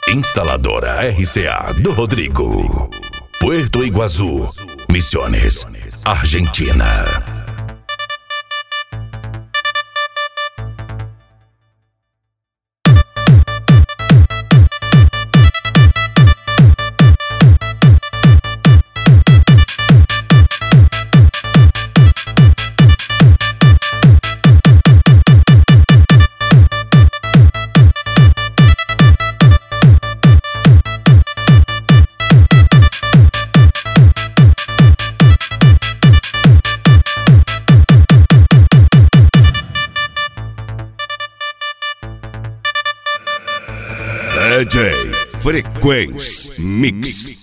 Instaladora RCA do Rodrigo. Puerto Iguazú, Misiones, Argentina. DJ Frequência Mix.